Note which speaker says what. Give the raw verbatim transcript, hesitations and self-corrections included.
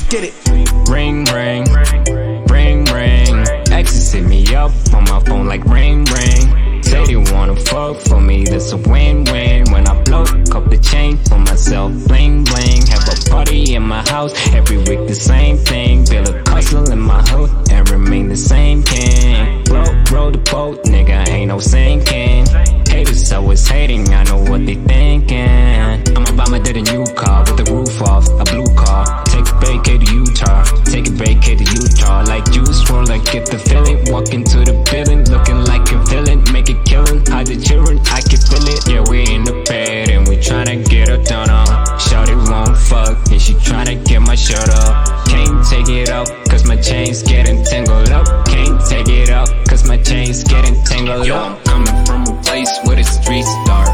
Speaker 1: get it.
Speaker 2: Ring, ring, ring, ring. Exes hit me up on my phone like ring, ring. Say they wanna fuck for me, that's a win-win. When I blow, cup the chain for myself, bling, bling. Have a party in my house, every week the same thing. Build a castle in my hood and remain the same king. Blow, roll the boat, nigga, ain't no sinking. Haters always hating, I know what they thinking. I'ma buy my dad a new car with the roof off, a blue car. Take a vacay to Utah, take a vacay to Utah. Like juice roll, like get the feeling. Walk into the building, looking like a villain. Make it killing, hide the children, I can feel it. Yeah, we in the bed and we tryna get her done on. Shawty won't fuck, and she tryna get my shirt up. Can't take it out, cause my chain's getting tangled up. Can't take it out, cause my chain's getting tangled
Speaker 3: Yo,
Speaker 2: up.
Speaker 3: I'm coming from a place where the streets start.